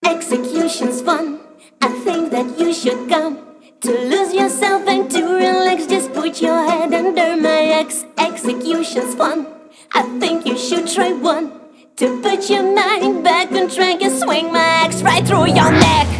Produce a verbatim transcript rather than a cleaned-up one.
Execution's fun. I think that you should come to lose yourself and to relax. Just put your head under my ex. Execution's fun. I think you should try one to put your mind back on track and swing my axe right through your neck.